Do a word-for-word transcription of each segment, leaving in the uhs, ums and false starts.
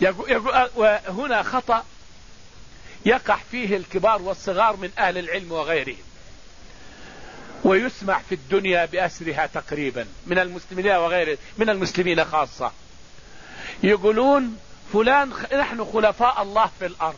وهنا خطأ يقع فيه الكبار والصغار من أهل العلم وغيرهم، ويسمع في الدنيا بأسرها تقريبا من المسلمين وغير من المسلمين خاصة. يقولون فلان نحن خلفاء الله في الأرض،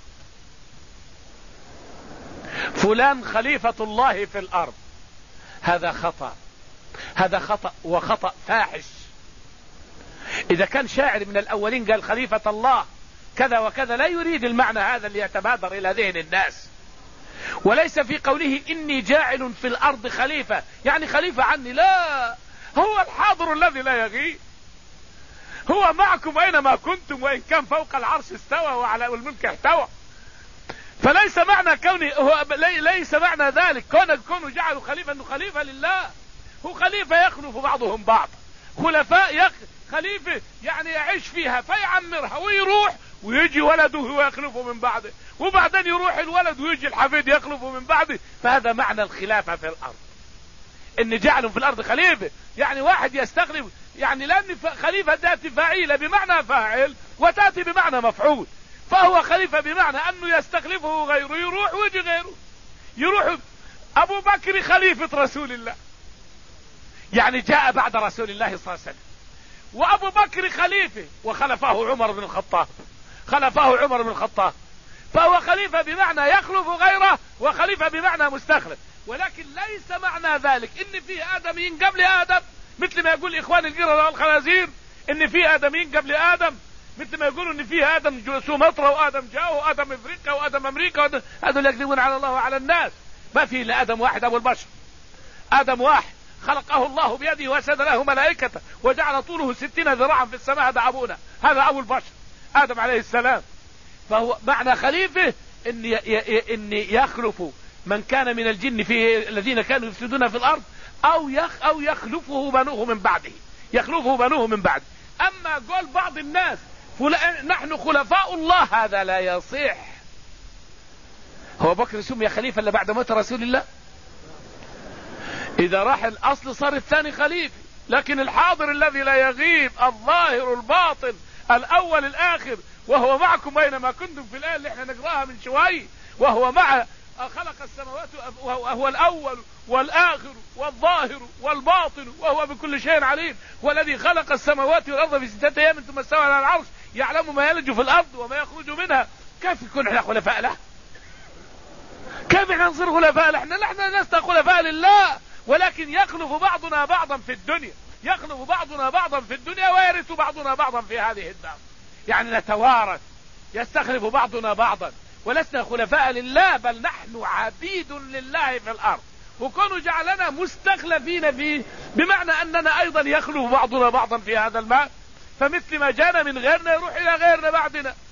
فلان خليفة الله في الأرض. هذا خطأ، هذا خطأ وخطأ فاحش. إذا كان شاعر من الأولين قال خليفة الله كذا وكذا لا يريد المعنى هذا اللي يتبادر إلى ذهن الناس، وليس في قوله إني جاعل في الأرض خليفة يعني خليفة عني، لا، هو الحاضر الذي لا يغيب، هو معكم أينما كنتم وإن كان فوق العرش استوى وعلى الملك احتوى. فليس معنى كوني هو ليس معنى ذلك كون كونه جعلوا خليفة أنه خليفة لله، هو خليفة يخلف بعضهم بعض، خلفاء يخ خليفة يعني يعيش فيها فيعمرها ويروح ويجي ولده ويخلفه من بعده، وبعدين يروح الولد ويجي الحفيد يخلفه من بعده. فهذا معنى الخلافة في الأرض، إن جعلوا في الأرض خليفة يعني واحد يستخلف، يعني لأن خليفة تأتي فاعلة بمعنى فاعل وتأتي بمعنى مفعول، فهو خليفة بمعنى أنه يستخلفه غيره، يروح ويجي غيره. يروح أبو بكر خليفة رسول الله يعني جاء بعد رسول الله صلى الله عليه وسلم، وأبو بكر خليفة وخلفه عمر بن الخطاب، خلفه عمر بن الخطاب، فهو خليفة بمعنى يخلف غيره وخليفة بمعنى مستخلف. ولكن ليس معنى ذلك إن فيه آدمين قبل آدم، مثل ما يقول إخوان القردة والخنازير إن فيه آدمين قبل آدم، مثل ما يقولوا إن فيه آدم سومطرة وآدم جاء وآدم إفريقيا وآدم أمريكا. هذول يكذبون على الله وعلى الناس. ما فيه إلا آدم واحد أبو البشر، آدم واحد خلقه الله بيده وأسد له ملائكته وجعل طوله ستين ذراعا في السماء، هذا أبونا، هذا أبو البشر آدم عليه السلام. فهو معنى خليفة إن إن يخلف من كان من الجن في الذين كانوا يفسدون في الأرض، أو يخ أو يخلفه بنوه من بعده، يخلفه بنوه من بعد. أما قول بعض الناس نحن خلفاء الله، هذا لا يصح. هو بكر سمي خليفة إلا بعد موت رسول الله؟ إذا راح الأصل صار الثاني خليفة، لكن الحاضر الذي لا يغيب، الظاهر الباطن الأول الآخر، وهو معكم أينما كنتم في الآية اللي احنا نقراها من شوي، وهو مع خلق السماوات وهو الأول والآخر والظاهر والباطن وهو بكل شيء عليم، والذي خلق السماوات والأرض في ستة أيام ثم استوى على العرش يعلم ما يلج في الأرض وما يخرج منها. كيف يكون احنا خلفاء له؟ كيف احنا نصير خلفاء له؟ احنا نحن لسنا خلفاء لله، ولكن يخلف بعضنا بعضا في الدنيا، يخلف بعضنا بعضا في الدنيا ويرث بعضنا بعضا في هذه الدار، يعني نتوارث، يستخلف بعضنا بعضا، ولسنا خلفاء لله، بل نحن عبيد لله في الأرض. وكونوا جعلنا مستخلفين فيه بمعنى أننا أيضا يخلف بعضنا بعضا في هذا المال، فمثل ما جانا من غيرنا يروح إلى غيرنا بعدنا.